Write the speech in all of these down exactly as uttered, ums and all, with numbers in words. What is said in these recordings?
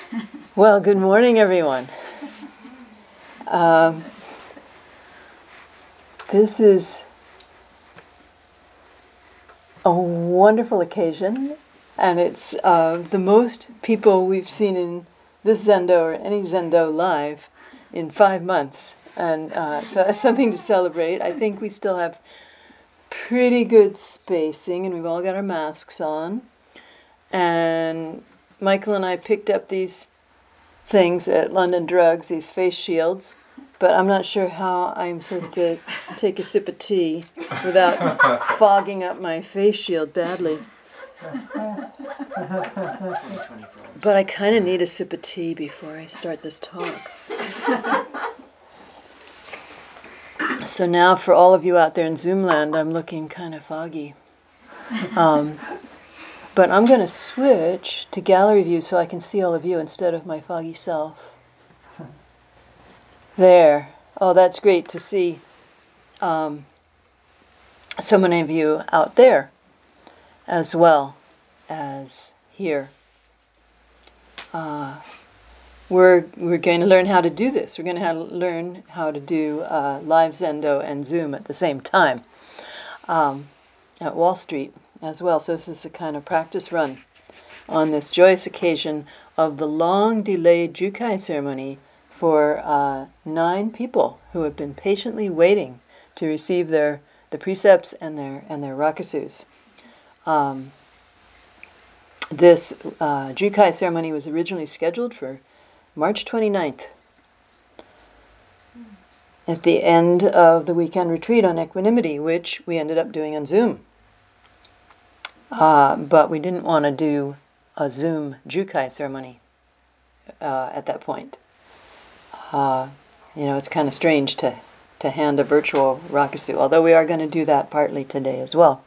Well, good morning, everyone. Um, this is a wonderful occasion, and it's uh, the most people we've seen in this Zendo or any Zendo live in five months. And uh, so that's something to celebrate. I think we still have pretty good spacing, and we've all got our masks on. And Michael and I picked up these things at London Drugs, these face shields, but I'm not sure how I'm supposed to take a sip of tea without fogging up my face shield badly. But I kind of need a sip of tea before I start this talk. So now for all of you out there in Zoom land, I'm looking kind of foggy. Um, But I'm going to switch to gallery view so I can see all of you instead of my foggy self. There. Oh, that's great to see um, so many of you out there as well as here. Uh, we're we're going to learn how to do this. We're going to have, learn how to do uh, live Zendo and Zoom at the same time um, at Wall Street as well. So this is a kind of practice run on this joyous occasion of the long-delayed Jukai ceremony for uh, nine people who have been patiently waiting to receive their the precepts and their and their rakusus. Um, this uh, Jukai ceremony was originally scheduled for March twenty-ninth, at the end of the weekend retreat on equanimity, which we ended up doing on Zoom. Uh, but we didn't want to do a Zoom Jukai ceremony uh, at that point. Uh, you know, it's kind of strange to, to hand a virtual rakusu, although we are going to do that partly today as well.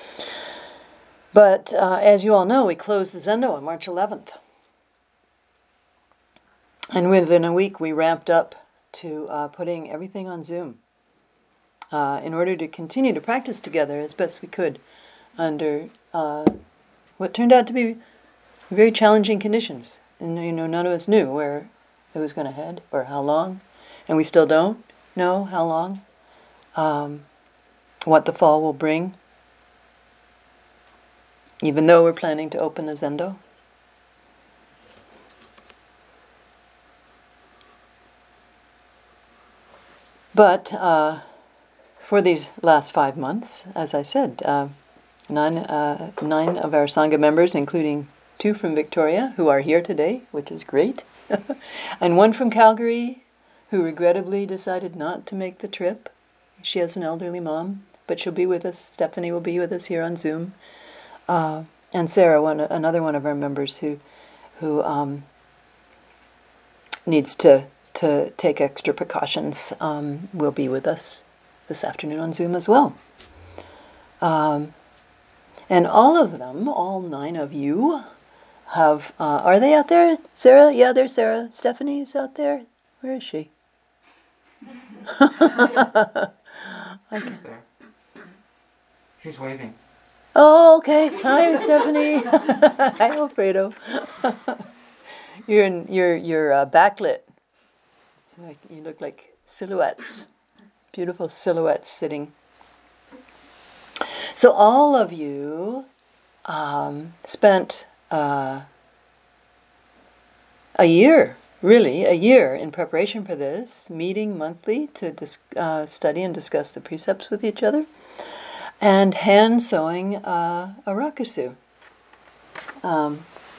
But uh, as you all know, we closed the Zendo on March eleventh. And within a week, we ramped up to uh, putting everything on Zoom uh, in order to continue to practice together as best we could under uh, what turned out to be very challenging conditions. And you know, none of us knew where it was going to head or how long, and we still don't know how long, um, what the fall will bring, even though we're planning to open the Zendo. But uh, for these last five months, as I said, uh, Nine, uh, nine of our Sangha members, including two from Victoria, who are here today, which is great, and one from Calgary, who regrettably decided not to make the trip. She has an elderly mom, but she'll be with us. Stephanie will be with us here on Zoom, uh, and Sarah, one another one of our members who who um, needs to to take extra precautions, um, will be with us this afternoon on Zoom as well. Um, And all of them, all nine of you, have, uh, are they out there? Sarah? Yeah, there's Sarah. Stephanie's out there. Where is she? She's there. She's waving. Oh, okay. Hi, Stephanie. Hi, Alfredo. you're in, you're, you're uh, backlit. So like, you look like silhouettes. Beautiful silhouettes sitting. So all of you um, spent uh, a year, really, a year in preparation for this, meeting monthly to dis- uh, study and discuss the precepts with each other, and hand sewing uh, a rakusu. Um,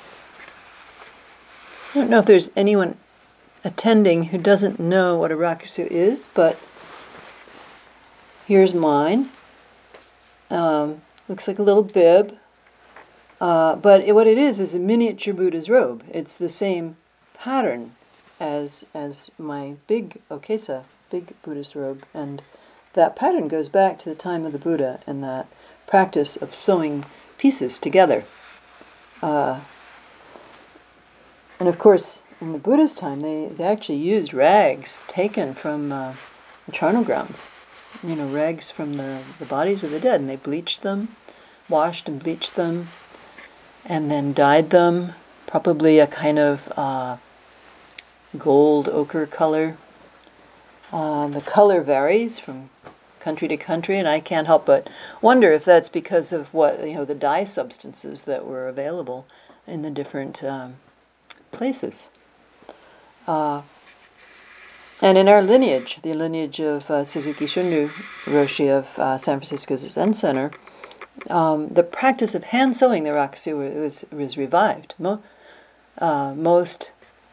I don't know if there's anyone attending who doesn't know what a rakusu is, but here's mine. Um, looks like a little bib, uh, but it, what it is is a miniature Buddha's robe. It's the same pattern as as my big Okesa, big Buddhist robe, and that pattern goes back to the time of the Buddha and that practice of sewing pieces together. Uh, and of course, in the Buddha's time, they, they actually used rags taken from uh, the charnel grounds. You know, rags from the, the bodies of the dead, and they bleached them, washed and bleached them, and then dyed them probably a kind of uh, gold ochre color. Uh, the color varies from country to country, and I can't help but wonder if that's because of what, you know, the dye substances that were available in the different um, places. Uh, and in our lineage, the lineage of uh, Suzuki Shunryu Roshi of uh, San Francisco Zen Center, um, the practice of hand sewing the rakusu was, was revived. Mo- uh, most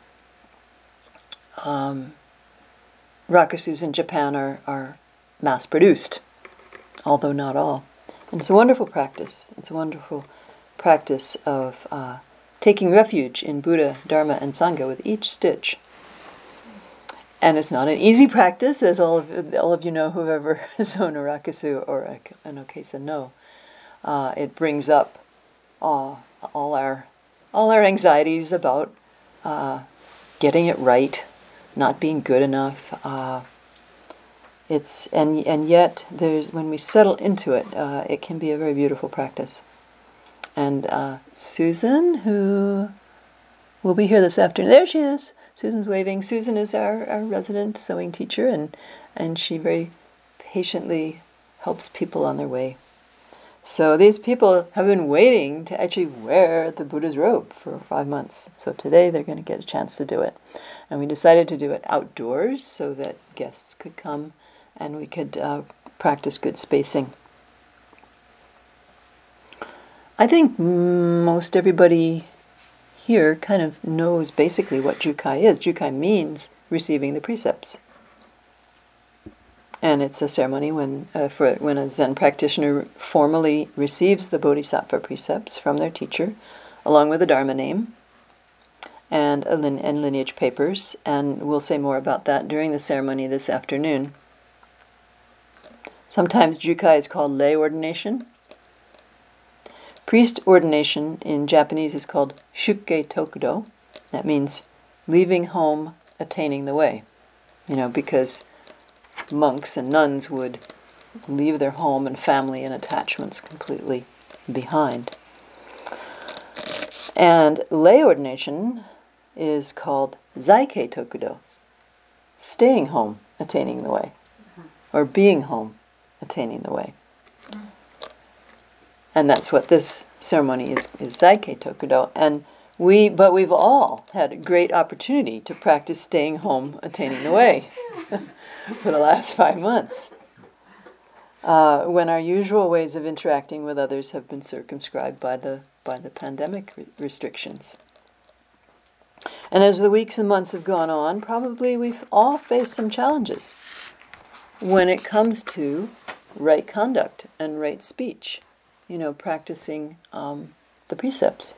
um, rakusus in Japan are, are mass-produced, although not all. And it's a wonderful practice. It's a wonderful practice of uh, taking refuge in Buddha, Dharma, and Sangha with each stitch. And it's not an easy practice, as all of all of you know who've ever sewn a rakusu or a, an okesa know. Uh, it brings up uh, all our all our anxieties about uh, getting it right, not being good enough. Uh, it's and and yet there's when we settle into it, uh, it can be a very beautiful practice. And uh, Susan, who will be here this afternoon, there she is. Susan's waving. Susan is our, our resident sewing teacher, and and she very patiently helps people on their way. So these people have been waiting to actually wear the Buddha's robe for five months. So today they're going to get a chance to do it. And we decided to do it outdoors so that guests could come and we could uh, practice good spacing. I think most everybody here kind of knows basically what Jukai is. Jukai means receiving the precepts. And it's a ceremony when uh, for when a Zen practitioner formally receives the Bodhisattva precepts from their teacher, along with a Dharma name and a lin- and lineage papers. And we'll say more about that during the ceremony this afternoon. Sometimes Jukai is called lay ordination. Priest ordination in Japanese is called Shukkei Tokudo. That means leaving home, attaining the way. You know, because monks and nuns would leave their home and family and attachments completely behind. And lay ordination is called Zaikei Tokudo. Staying home, attaining the way. Or being home, attaining the way. And that's what this ceremony is, is Zaikei Tokudo. And we, but we've all had a great opportunity to practice staying home, attaining the way for the last five months. Uh, when our usual ways of interacting with others have been circumscribed by the by the pandemic re- restrictions. And as the weeks and months have gone on, probably we've all faced some challenges when it comes to right conduct and right speech. You know, practicing um, the precepts.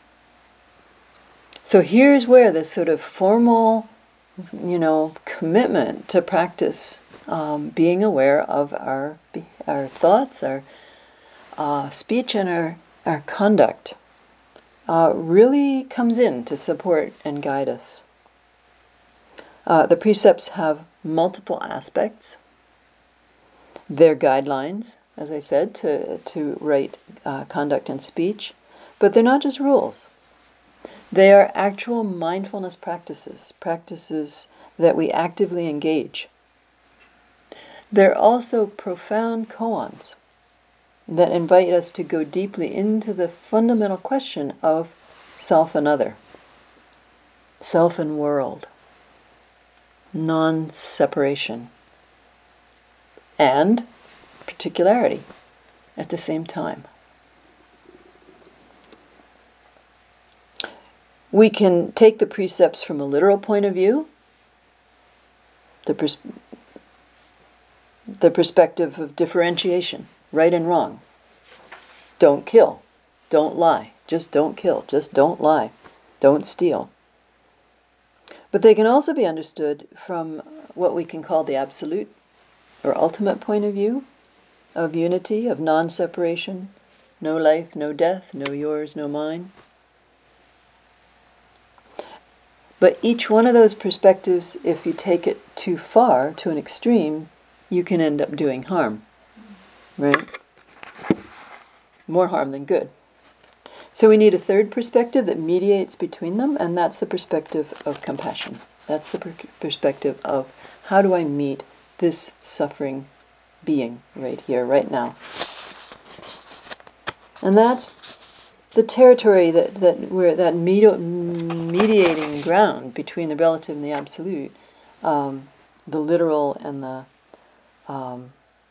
So here's where this sort of formal, you know, commitment to practice um, being aware of our our thoughts, our uh, speech, and our our conduct uh, really comes in to support and guide us. Uh, the precepts have multiple aspects. They're guidelines, as I said, to, to right uh, conduct and speech. But they're not just rules. They are actual mindfulness practices, practices that we actively engage. They're also profound koans that invite us to go deeply into the fundamental question of self and other, self and world, non-separation, and particularity at the same time. We can take the precepts from a literal point of view, the, pers- the perspective of differentiation, right and wrong. Don't kill, don't lie, just don't kill, just don't lie, don't steal. But they can also be understood from what we can call the absolute or ultimate point of view, of unity, of non-separation, no life, no death, no yours, no mine. But each one of those perspectives, if you take it too far, to an extreme, you can end up doing harm, right? More harm than good. So we need a third perspective that mediates between them, and that's the perspective of compassion. That's the per- perspective of how do I meet this suffering being right here, right now. And that's the territory that that where that medi- mediating ground between the relative and the absolute, um, the literal and the um,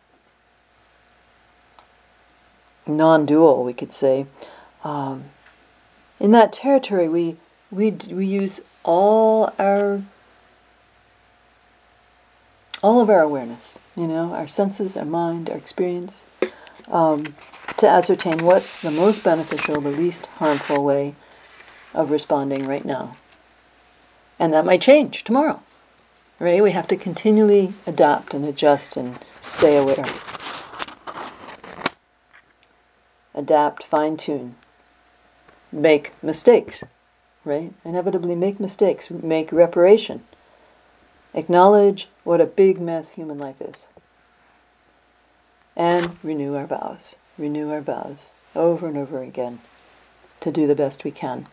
non-dual, we could say. Um, in that territory, we we we use all our all of our awareness, you know, our senses, our mind, our experience, um, to ascertain what's the most beneficial, the least harmful way of responding right now. And that might change tomorrow, right? We have to continually adapt and adjust and stay aware. Adapt, fine-tune, make mistakes, right? Inevitably make mistakes, make reparation. Acknowledge what a big mess human life is. And renew our vows. Renew our vows over and over again to do the best we can.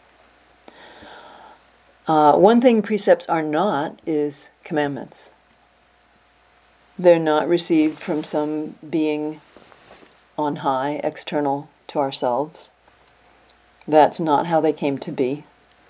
Uh, one thing precepts are not is commandments. They're not received from some being on high, external to ourselves. That's not how they came to be.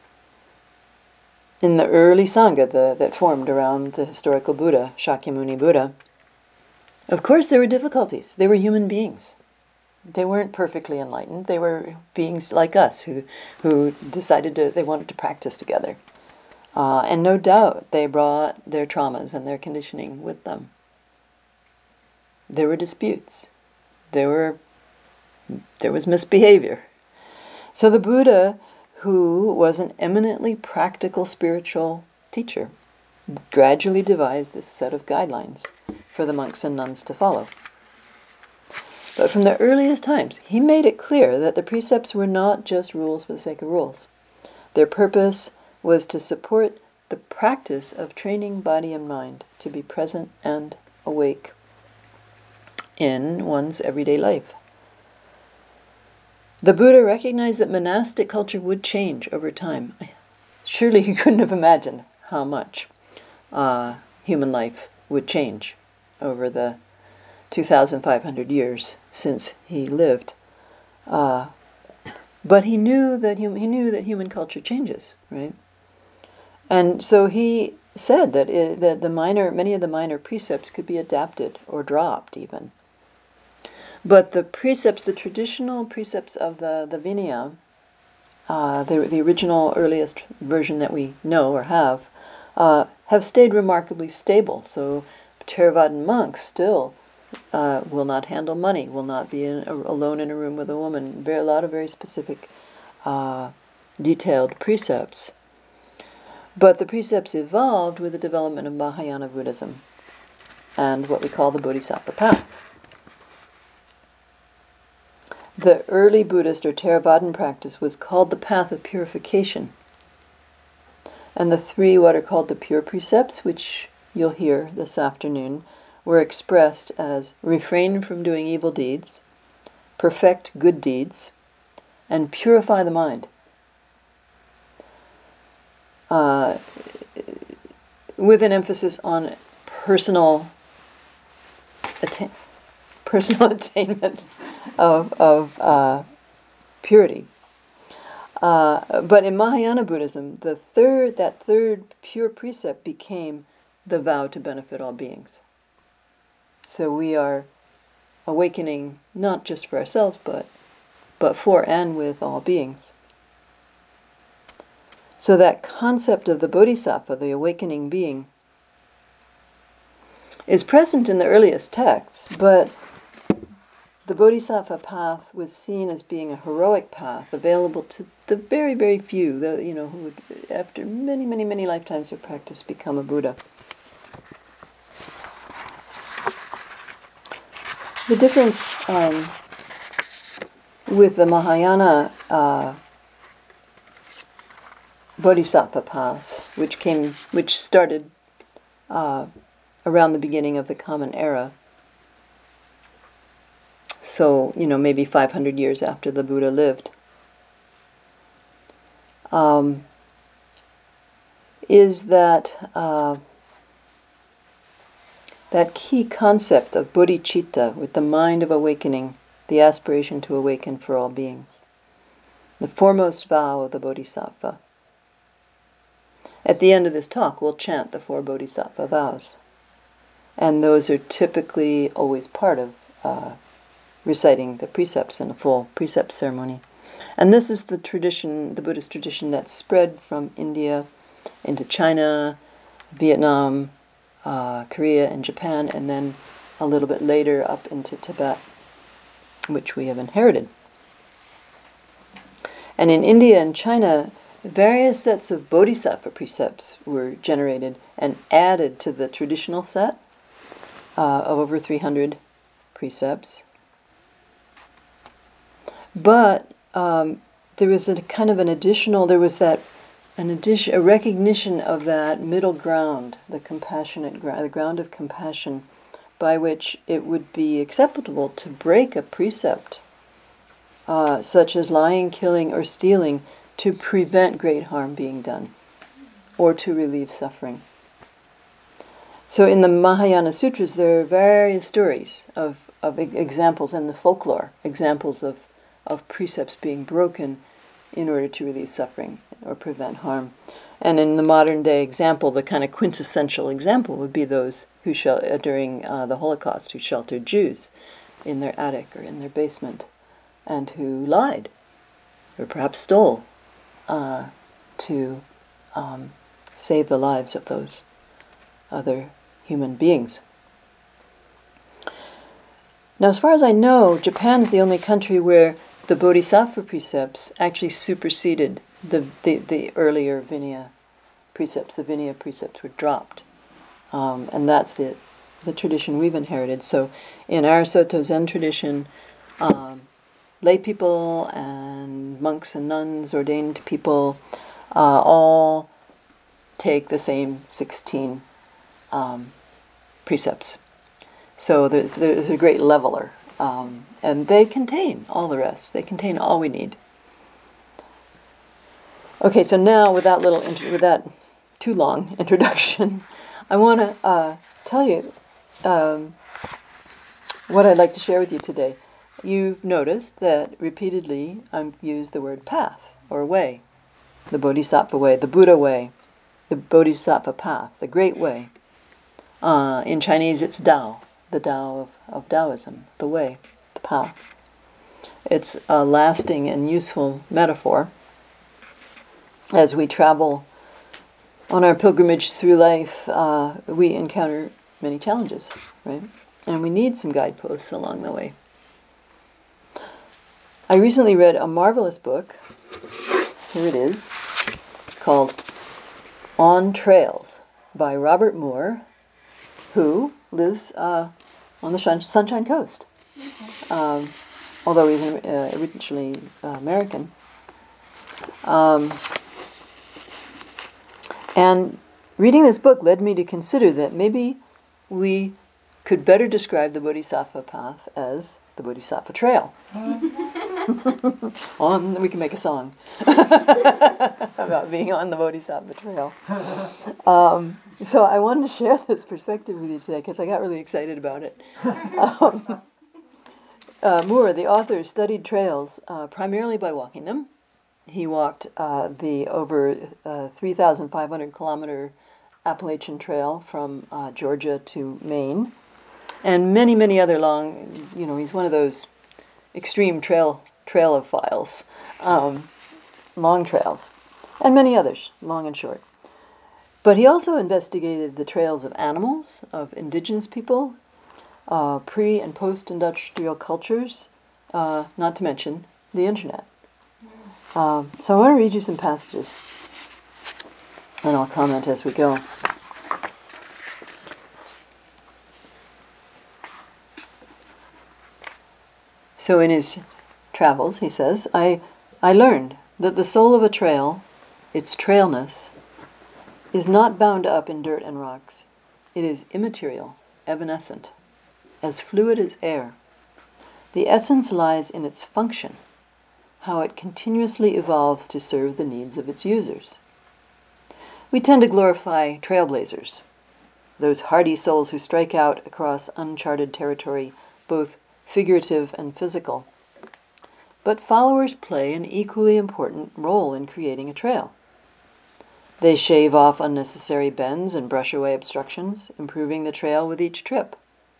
In the early Sangha the, that formed around the historical Buddha, Shakyamuni Buddha, of course there were difficulties. They were human beings. They weren't perfectly enlightened. They were beings like us who, who decided to, they wanted to practice together. Uh, and no doubt they brought their traumas and their conditioning with them. There were disputes. There were, there was misbehavior. So the Buddha, who was an eminently practical spiritual teacher, gradually devised this set of guidelines for the monks and nuns to follow. But from the earliest times, he made it clear that the precepts were not just rules for the sake of rules. Their purpose was to support the practice of training body and mind to be present and awake in one's everyday life. The Buddha recognized that monastic culture would change over time. Surely he couldn't have imagined how much uh, human life would change over the two thousand five hundred years since he lived. Uh, but he knew that hum- he knew that human culture changes, right? And so he said that it, that the minor, many of the minor precepts could be adapted or dropped even. But the precepts, the traditional precepts of the, the Vinaya, uh, the, the original earliest version that we know or have, uh, have stayed remarkably stable. So Theravadan monks still uh, will not handle money, will not be in, alone in a room with a woman. Very, a lot of very specific, uh, detailed precepts. But the precepts evolved with the development of Mahayana Buddhism and what we call the Bodhisattva path. The early Buddhist or Theravadan practice was called the path of purification. And the three what are called the pure precepts, which you'll hear this afternoon, were expressed as refrain from doing evil deeds, perfect good deeds, and purify the mind. Uh, with an emphasis on personal atta- personal attainment of, of uh, purity. Uh, but in Mahayana Buddhism, the third that third pure precept became the vow to benefit all beings. So we are awakening not just for ourselves, but but for and with all beings. So that concept of the Bodhisattva, the awakening being, is present in the earliest texts, but the Bodhisattva path was seen as being a heroic path available to the very, very few, the, you know, who would, after many, many, many lifetimes of practice, become a Buddha. The difference um, with the Mahayana uh, Bodhisattva path, which came, which started uh, around the beginning of the Common Era, so, you know, maybe five hundred years after the Buddha lived, um, is that uh, that key concept of bodhicitta, with the mind of awakening, the aspiration to awaken for all beings. The foremost vow of the Bodhisattva. At the end of this talk, we'll chant the four Bodhisattva vows. And those are typically always part of uh, reciting the precepts in a full precept ceremony. And this is the tradition, the Buddhist tradition that spread from India into China, Vietnam, uh, Korea, and Japan, and then a little bit later up into Tibet, which we have inherited. And in India and China, various sets of bodhisattva precepts were generated and added to the traditional set uh, of over three hundred precepts. But um, there was a kind of an additional, there was that, an addition, a recognition of that middle ground, the compassionate ground, the ground of compassion, by which it would be acceptable to break a precept, uh, such as lying, killing, or stealing, to prevent great harm being done, or to relieve suffering. So in the Mahayana Sutras, there are various stories of, of examples, and the folklore, examples of, of precepts being broken in order to relieve suffering or prevent harm. And in the modern day example, the kind of quintessential example would be those who shel- uh, during uh, the Holocaust who sheltered Jews in their attic or in their basement, and who lied, or perhaps stole, uh, to um, save the lives of those other human beings. Now, as far as I know, Japan is the only country where the Bodhisattva precepts actually superseded the, the, the earlier Vinaya precepts. The Vinaya precepts were dropped. Um, and that's the, the tradition we've inherited. So in our Soto Zen tradition, um, lay people and monks and nuns, ordained people, uh, all take the same sixteen um, precepts. So there's, there's a great leveler. Um, and they contain all the rest. They contain all we need. Okay, so now with that little, int- with that too long introduction, I want to uh, tell you um, what I'd like to share with you today. You've noticed that repeatedly I've used the word path or way, the Bodhisattva way, the Buddha way, the Bodhisattva path, the Great Way. Uh, in Chinese, it's Tao, the Tao of, of Taoism, the way, the path. It's a lasting and useful metaphor as we travel on our pilgrimage through life. Uh, we encounter many challenges, right? And we need some guideposts along the way. I recently read a marvelous book. Here it is. It's called On Trails by Robert Moore, who lives uh, on the Shun- Sunshine Coast. Um, although he's uh, originally uh, American. Um, and reading this book led me to consider that maybe we could better describe the Bodhisattva path as the Bodhisattva Trail. on, we can make a song about being on the Bodhisattva Trail. Um, so I wanted to share this perspective with you today because I got really excited about it. Um, uh, Moore, the author, studied trails uh, primarily by walking them. He walked uh, the over uh, three thousand five hundred kilometer Appalachian Trail from uh, Georgia to Maine, and many, many other long, you know, he's one of those extreme trail trailophiles, um, long trails, and many others, long and short. But he also investigated the trails of animals, of indigenous people, uh, pre- and post-industrial cultures, uh, not to mention the internet. Um, so I want to read you some passages, and I'll comment as we go. So in his travels, he says, I, I learned that the soul of a trail, its trailness, is not bound up in dirt and rocks. It is immaterial, evanescent, as fluid as air. The essence lies in its function, how it continuously evolves to serve the needs of its users. We tend to glorify trailblazers, those hardy souls who strike out across uncharted territory, both figurative and physical. But followers play an equally important role in creating a trail. They shave off unnecessary bends and brush away obstructions, improving the trail with each trip.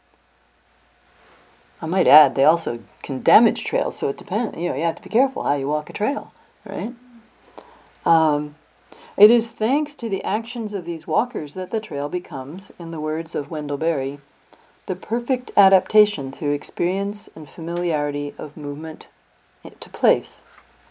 I might add, they also can damage trails, so it depends. You know, you have to be careful how you walk a trail, right? Um, it is thanks to the actions of these walkers that the trail becomes, in the words of Wendell Berry, the perfect adaptation through experience and familiarity of movement to place.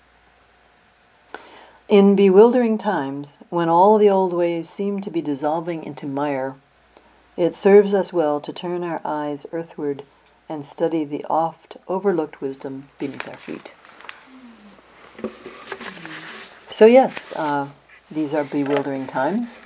In bewildering times, when all the old ways seem to be dissolving into mire, it serves us well to turn our eyes earthward and study the oft overlooked wisdom beneath our feet. So yes, uh, these are bewildering times.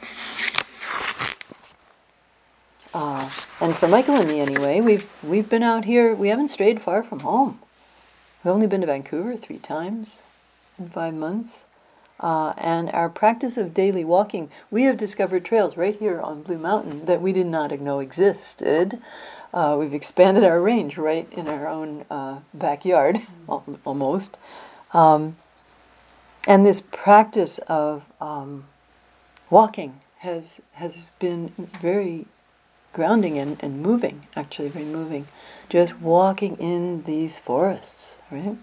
Uh, and for Michael and me anyway, we've we've been out here, we haven't strayed far from home. We've only been to Vancouver three times in five months. Uh, and our practice of daily walking, we have discovered trails right here on Blue Mountain that we did not know existed. Uh, we've expanded our range right in our own uh, backyard, mm-hmm. almost. Um, and this practice of um, walking has has been very grounding and, and moving, actually very moving. Just walking in these forests, right?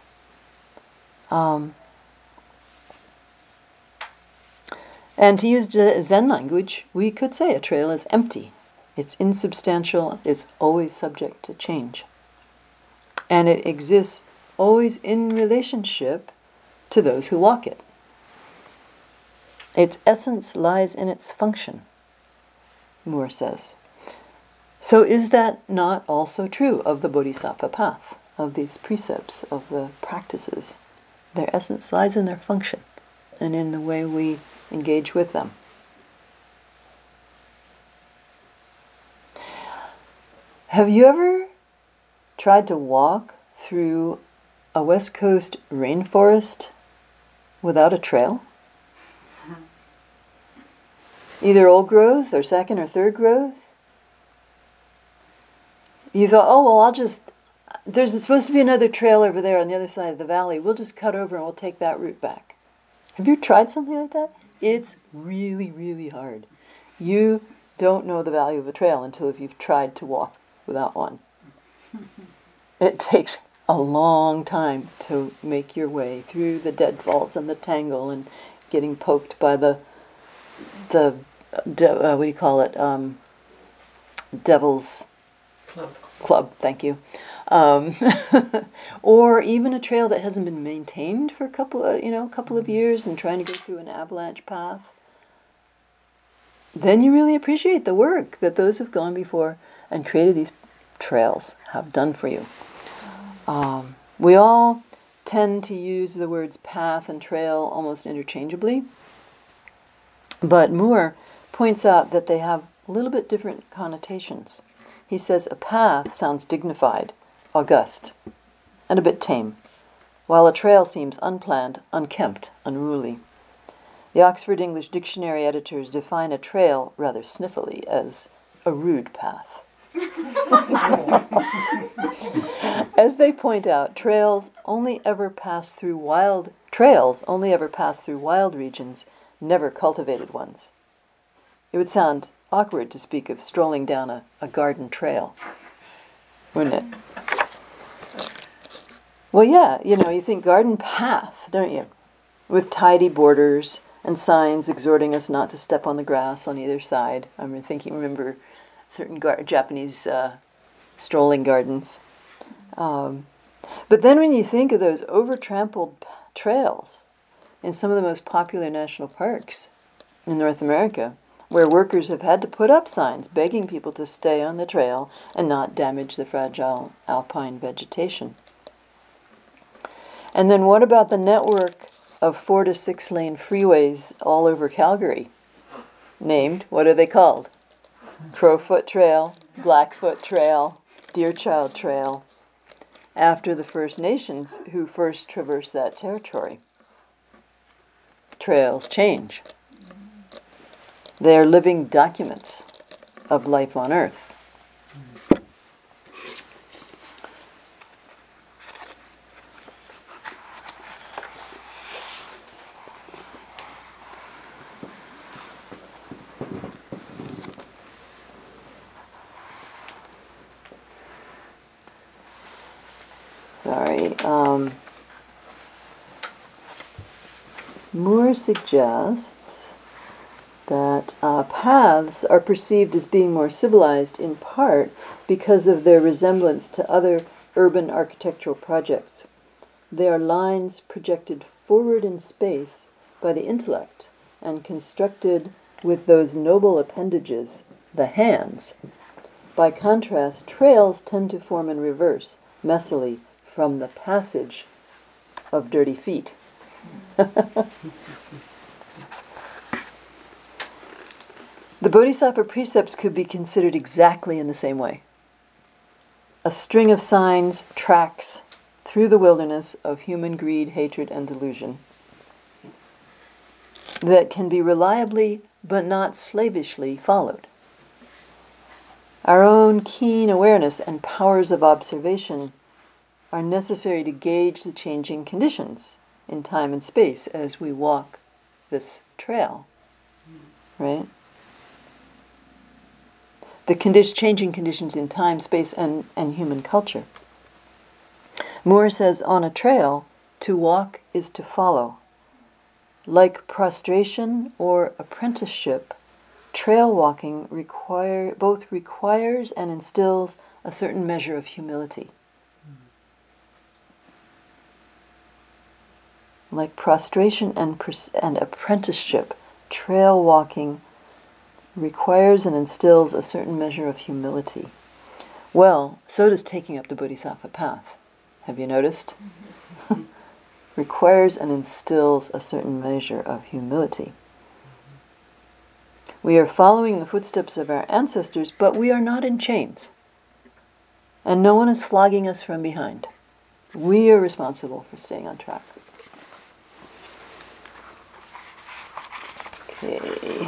Um, and to use Zen language, we could say a trail is empty. It's insubstantial, it's always subject to change. And it exists always in relationship to those who walk it. Its essence lies in its function, Moore says. So is that not also true of the Bodhisattva path, of these precepts, of the practices? Their essence lies in their function and in the way we engage with them. Have you ever tried to walk through a West Coast rainforest without a trail? Either old growth or second or third growth? You thought, oh, well, I'll just, there's supposed to be another trail over there on the other side of the valley. We'll just cut over and we'll take that route back. Have you tried something like that? It's really, really hard. You don't know the value of a trail until if you've tried to walk without one. It takes a long time to make your way through the deadfalls and the tangle and getting poked by the the uh, what do you call it? Um, devil's club. Club. Thank you. Um, or even a trail that hasn't been maintained for a couple of you know a couple of years and trying to go through an avalanche path. Then you really appreciate the work that those who've gone before and created these trails have done for you. Um, we all tend to use the words path and trail almost interchangeably, but Moore points out that they have a little bit different connotations. He says a path sounds dignified, august, and a bit tame, while a trail seems unplanned, unkempt, unruly. The Oxford English Dictionary editors define a trail rather sniffily as a rude path. As they point out, trails only ever pass through wild trails only ever pass through wild regions, never cultivated ones. It would sound awkward to speak of strolling down a, a garden trail, wouldn't it? Well, yeah, you know, you think garden path, don't you? With tidy borders and signs exhorting us not to step on the grass on either side. I'm thinking, remember certain gar- Japanese uh, strolling gardens. Um, but then when you think of those over-trampled p- trails in some of the most popular national parks in North America, where workers have had to put up signs begging people to stay on the trail and not damage the fragile alpine vegetation. And then what about the network of four to six lane freeways all over Calgary? Named, what are they called? Crowfoot Trail, Blackfoot Trail, Deerchild Trail. after the First Nations who first traversed that territory. Trails change. They are living documents of life on Earth. Sorry. Um, Moore suggests that uh, paths are perceived as being more civilized in part because of their resemblance to other urban architectural projects. They are lines projected forward in space by the intellect and constructed with those noble appendages, the hands. By contrast, trails tend to form in reverse, messily, from the passage of dirty feet. The Bodhisattva precepts could be considered exactly in the same way. A string of signs, tracks through the wilderness of human greed, hatred, and delusion that can be reliably but not slavishly followed. Our own keen awareness and powers of observation are necessary to gauge the changing conditions in time and space as we walk this trail, right? The condi- changing conditions in time, space, and, and human culture. Moore says, on a trail, to walk is to follow. Like prostration or apprenticeship, trail walking require, both requires and instills a certain measure of humility. Like prostration and, pers- and apprenticeship, trail walking requires and instills a certain measure of humility. Well, so does taking up the Bodhisattva path. Have you noticed? Mm-hmm. Requires and instills a certain measure of humility. We are following the footsteps of our ancestors, but we are not in chains. And no one is flogging us from behind. We are responsible for staying on track. Okay.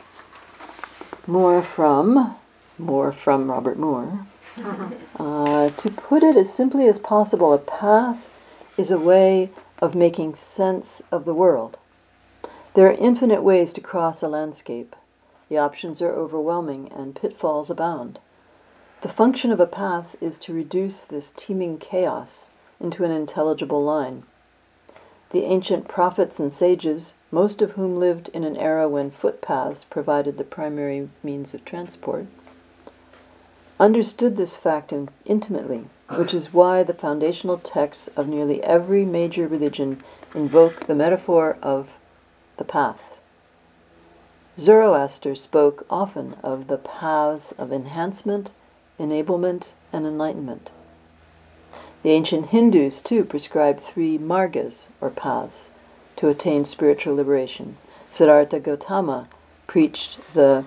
More from, more from Robert Moore. Uh, to put it as simply as possible, a path is a way of making sense of the world. There are infinite ways to cross a landscape. The options are overwhelming and pitfalls abound. The function of a path is to reduce this teeming chaos into an intelligible line. The ancient prophets and sages, most of whom lived in an era when footpaths provided the primary means of transport, understood this fact in- intimately, which is why the foundational texts of nearly every major religion invoke the metaphor of the path. Zoroaster spoke often of the paths of enhancement, enablement, and enlightenment. The ancient Hindus, too, prescribed three margas, or paths, to attain spiritual liberation. Siddhartha Gautama preached the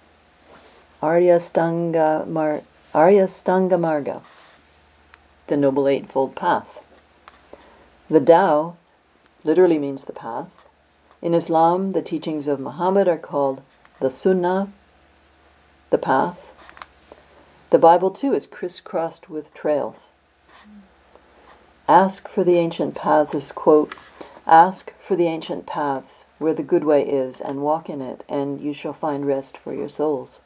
Aryastanga, Mar- Aryastanga Marga, the Noble Eightfold Path. The Tao literally means the path. In Islam, the teachings of Muhammad are called the Sunnah, the path. The Bible, too, is crisscrossed with trails. Ask for the ancient paths is, quote, ask for the ancient paths where the good way is and walk in it, and you shall find rest for your souls.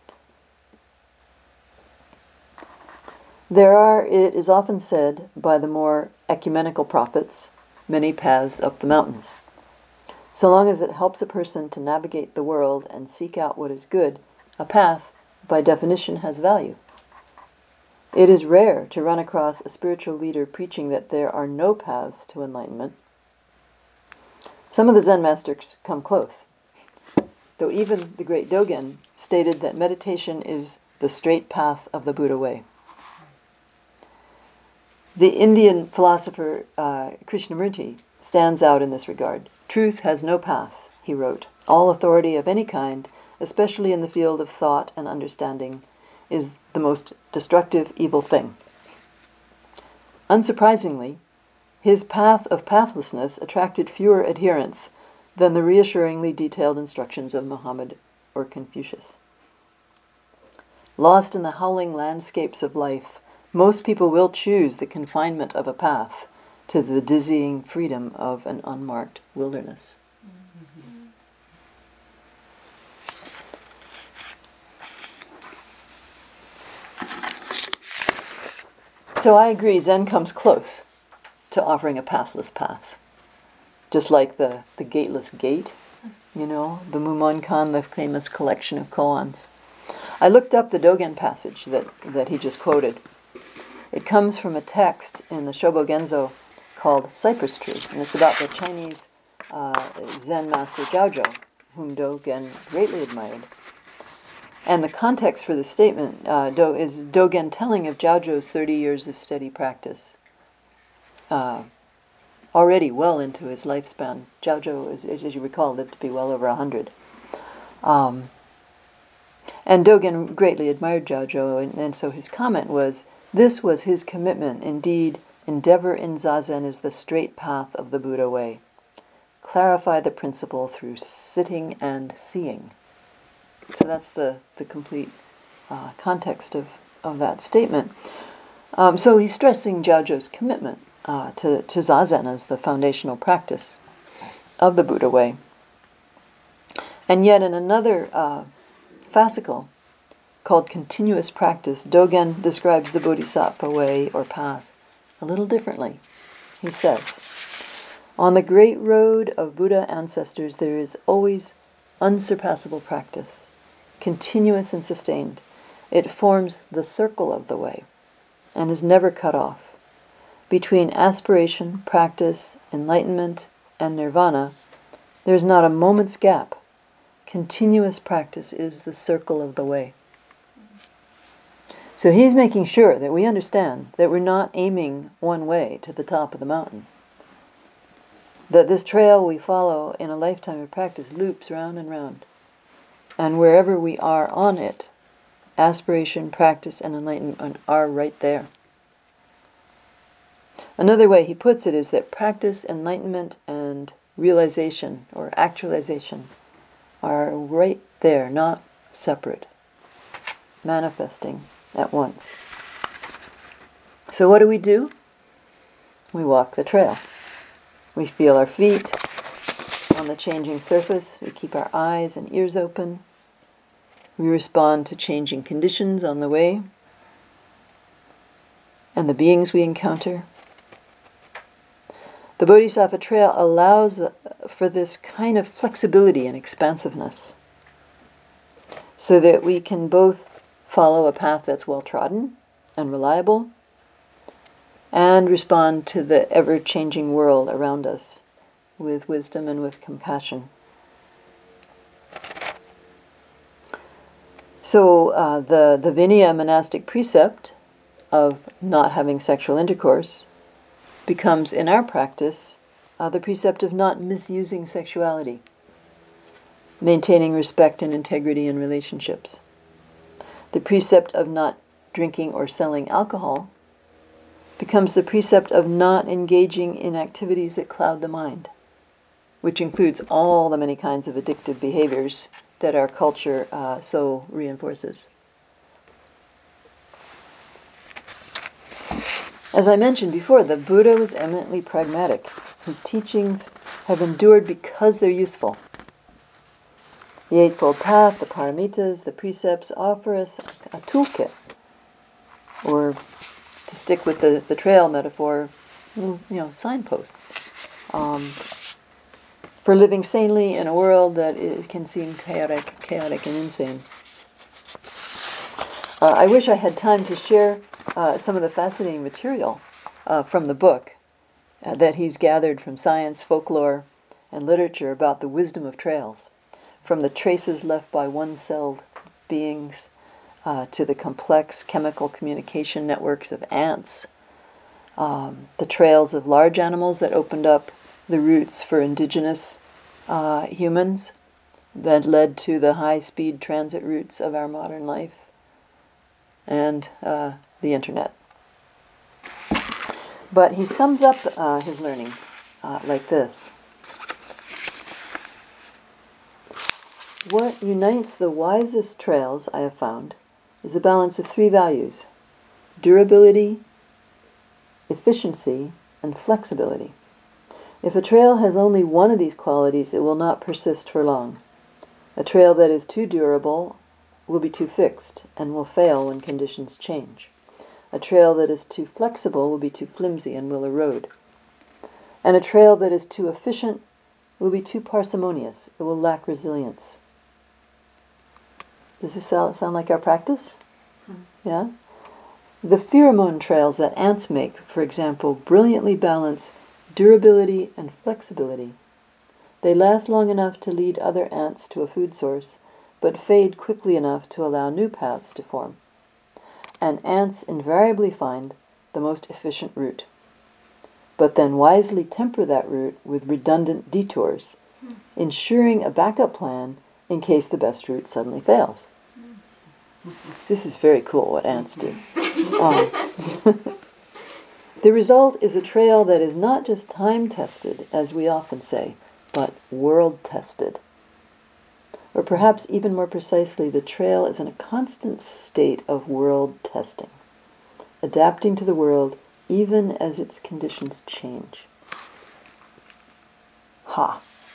There are, it is often said by the more ecumenical prophets, many paths up the mountains. So long as it helps a person to navigate the world and seek out what is good, a path, by definition, has value. It is rare to run across a spiritual leader preaching that there are no paths to enlightenment. Some of the Zen masters come close, though even the great Dogen stated that meditation is the straight path of the Buddha way. The Indian philosopher uh, Krishnamurti stands out in this regard. Truth has no path, he wrote. All authority of any kind, especially in the field of thought and understanding, is the most destructive evil thing. Unsurprisingly, his path of pathlessness attracted fewer adherents than the reassuringly detailed instructions of Muhammad or Confucius. Lost in the howling landscapes of life, most people will choose the confinement of a path to the dizzying freedom of an unmarked wilderness. So I agree, Zen comes close to offering a pathless path. Just like the, the gateless gate, you know, the Mumonkan, the famous collection of koans. I looked up the Dogen passage that, that he just quoted. It comes from a text in the Shobo Genzo called Cypress Tree, and it's about the Chinese uh, Zen master Jiaozhou, whom Dogen greatly admired. And the context for the statement uh, Do, is Dogen telling of Jiaozhou's thirty years of steady practice, uh, already well into his lifespan. Jiaozhou, as, as you recall, lived to be well over a hundred. Um, and Dogen greatly admired Jiaozhou, and, and so his comment was, "This was his commitment. Indeed, endeavor in Zazen is the straight path of the Buddha way. Clarify the principle through sitting and seeing." So that's the, the complete uh, context of, of that statement. Um, so he's stressing Jiaozhou's commitment uh, to, to Zazen as the foundational practice of the Buddha way. And yet in another uh, fascicle called Continuous Practice, Dogen describes the Bodhisattva way or path a little differently. He says, "On the great road of Buddha ancestors there is always unsurpassable practice, continuous and sustained. It forms the circle of the way and is never cut off. Between aspiration, practice, enlightenment, and nirvana, there is not a moment's gap. Continuous practice is the circle of the way." So he's making sure that we understand that we're not aiming one way to the top of the mountain. That this trail we follow in a lifetime of practice loops round and round. And wherever we are on it, aspiration, practice, and enlightenment are right there. Another way he puts it is that practice, enlightenment, and realization or actualization are right there, not separate, manifesting at once. So what do we do? We walk the trail. We feel our feet on the changing surface. We keep our eyes and ears open. We respond to changing conditions on the way and the beings we encounter. The Bodhisattva trail allows for this kind of flexibility and expansiveness so that we can both follow a path that's well-trodden and reliable and respond to the ever-changing world around us with wisdom and with compassion. So uh, the, the Vinaya monastic precept of not having sexual intercourse becomes, in our practice, uh, the precept of not misusing sexuality, maintaining respect and integrity in relationships. The precept of not drinking or selling alcohol becomes the precept of not engaging in activities that cloud the mind, which includes all the many kinds of addictive behaviors that our culture uh, so reinforces. As I mentioned before, the Buddha was eminently pragmatic. His teachings have endured because they're useful. The Eightfold Path, the Paramitas, the precepts offer us a toolkit, or to stick with the, the trail metaphor, you know, signposts, um, for living sanely in a world that it can seem chaotic, chaotic and insane. Uh, I wish I had time to share uh, some of the fascinating material uh, from the book uh, that he's gathered from science, folklore, and literature about the wisdom of trails, from the traces left by one-celled beings uh, to the complex chemical communication networks of ants, um, the trails of large animals that opened up the routes for indigenous uh, humans that led to the high-speed transit routes of our modern life, and uh, the internet. But he sums up uh, his learning uh, like this. What unites the wisest trails I have found is a balance of three values: durability, efficiency, and flexibility. If a trail has only one of these qualities, it will not persist for long. A trail that is too durable will be too fixed and will fail when conditions change. A trail that is too flexible will be too flimsy and will erode. And a trail that is too efficient will be too parsimonious. It will lack resilience. Does this sound, sound like our practice? Hmm. Yeah? The pheromone trails that ants make, for example, brilliantly balance durability and flexibility. They last long enough to lead other ants to a food source, but fade quickly enough to allow new paths to form. And ants invariably find the most efficient route, but then wisely temper that route with redundant detours, mm. ensuring a backup plan in case the best route suddenly fails. Mm. This is very cool what ants do. Um, the result is a trail that is not just time-tested, as we often say, but world-tested. Or perhaps even more precisely, the trail is in a constant state of world testing, adapting to the world even as its conditions change. Ha!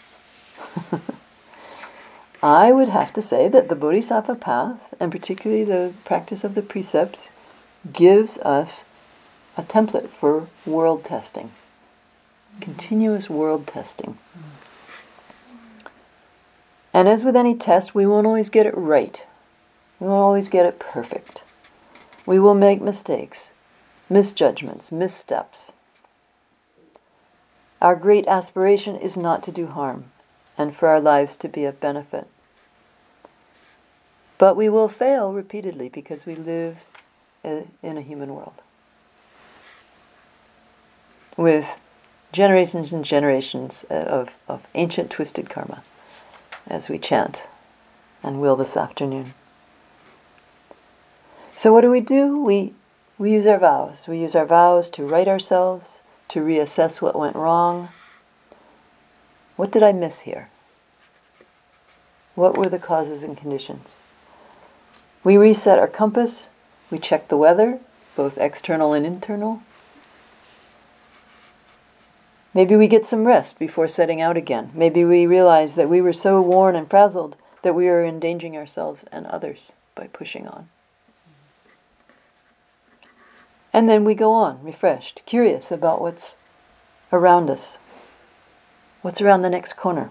I would have to say that the Bodhisattva path, and particularly the practice of the precepts, gives us a template for world testing, continuous world testing. And as with any test, we won't always get it right. We won't always get it perfect. We will make mistakes, misjudgments, missteps. Our great aspiration is not to do harm, and for our lives to be of benefit. But we will fail repeatedly because we live in a human world, with generations and generations of, of ancient twisted karma, as we chant and will this afternoon. So what do we do? We we use our vows. We use our vows to right ourselves, to reassess what went wrong. What did I miss here? What were the causes and conditions? We reset our compass. We check the weather, both external and internal. Maybe we get some rest before setting out again. Maybe we realize that we were so worn and frazzled that we are endangering ourselves and others by pushing on. And then we go on, refreshed, curious about what's around us, what's around the next corner.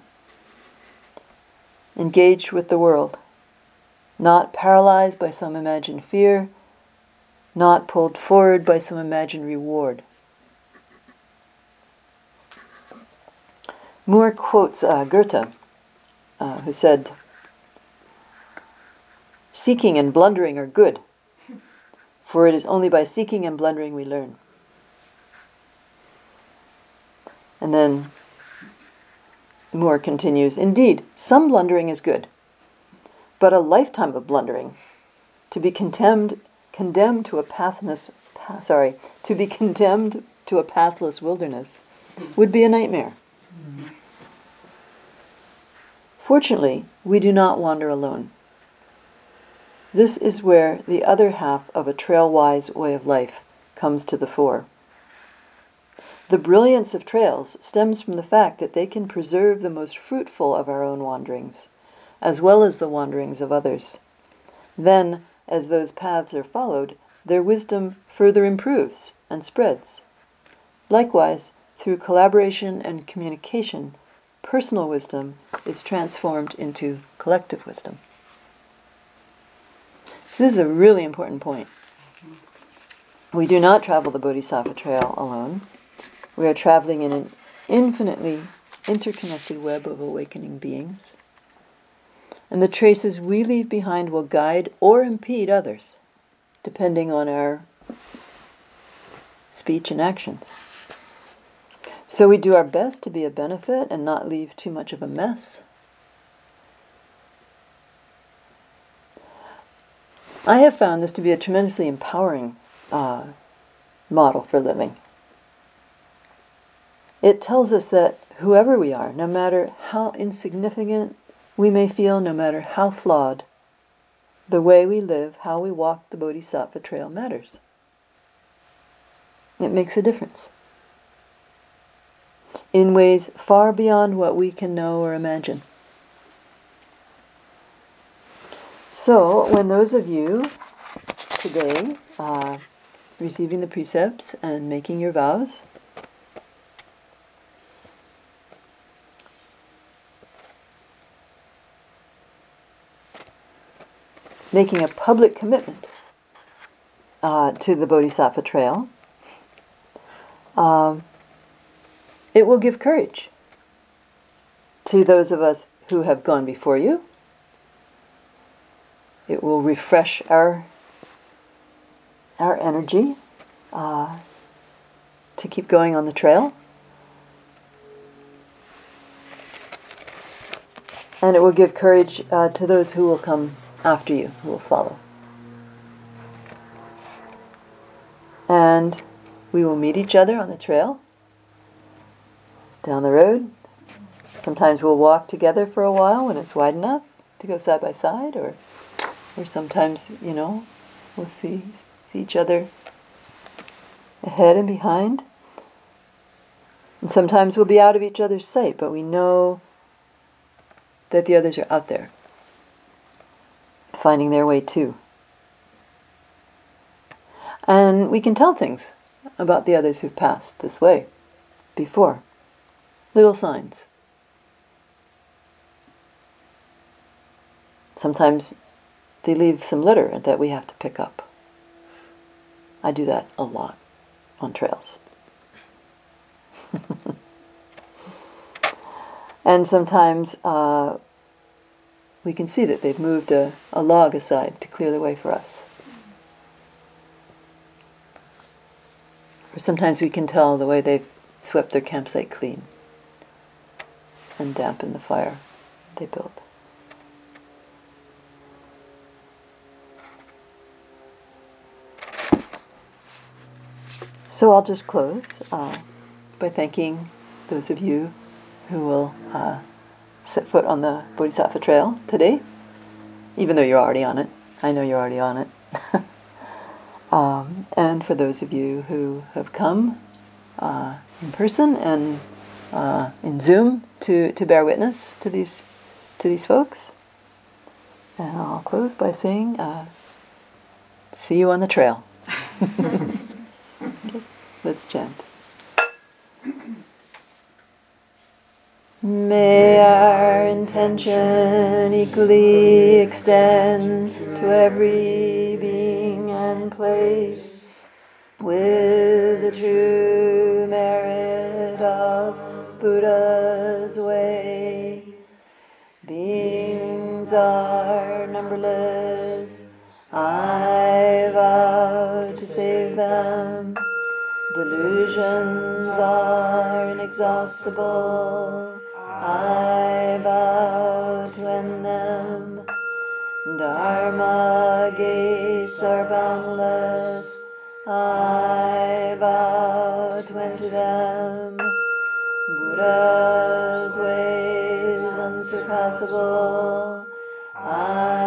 Engaged with the world, not paralyzed by some imagined fear, not pulled forward by some imagined reward. Moore quotes uh, Goethe, uh, who said, "Seeking and blundering are good, for it is only by seeking and blundering we learn." And then Moore continues, "Indeed, some blundering is good, but a lifetime of blundering, to be condemned, condemned to a pathless, pa- sorry, to be condemned to a pathless wilderness, would be a nightmare." Mm-hmm. Fortunately, we do not wander alone. This is where the other half of a trail-wise way of life comes to the fore. The brilliance of trails stems from the fact that they can preserve the most fruitful of our own wanderings, as well as the wanderings of others. Then, as those paths are followed, their wisdom further improves and spreads. Likewise, through collaboration and communication, personal wisdom is transformed into collective wisdom. So this is a really important point. We do not travel the Bodhisattva trail alone. We are traveling in an infinitely interconnected web of awakening beings. And the traces we leave behind will guide or impede others, depending on our speech and actions. So we do our best to be a benefit and not leave too much of a mess. I have found this to be a tremendously empowering uh, model for living. it tells us that whoever we are, no matter how insignificant we may feel, no matter how flawed, the way we live, how we walk the Bodhisattva trail matters. It makes a difference in ways far beyond what we can know or imagine. So, when those of you today uh, receiving the precepts and making your vows, making a public commitment uh, to the Bodhisattva trail, um, it will give courage to those of us who have gone before you. It will refresh our our energy uh, to keep going on the trail. And it will give courage uh, to those who will come after you, who will follow. And we will meet each other on the trail, down the road. Sometimes we'll walk together for a while when it's wide enough to go side by side, or or sometimes, you know, we'll see see each other ahead and behind. And sometimes we'll be out of each other's sight, but we know that the others are out there, finding their way too. And we can tell things about the others who've passed this way before. Little signs. Sometimes they leave some litter that we have to pick up. I do that a lot on trails. And sometimes uh, we can see that they've moved a, a log aside to clear the way for us. Or sometimes we can tell the way they've swept their campsite clean and dampened the fire they built. So I'll just close uh, by thanking those of you who will uh, set foot on the Bodhisattva trail today, even though you're already on it. I know you're already on it. um, and for those of you who have come uh, in person and uh, in Zoom to, to bear witness to these to these folks. And I'll close by saying, uh, see you on the trail. Okay, let's chant. May our intention equally extend to every being and place with the true merit of Buddha's way. Beings are numberless, I vow to save them. Delusions are inexhaustible, I vow to end them. Dharma gates are boundless, I vow to enter them. Buddha's way is unsurpassable, I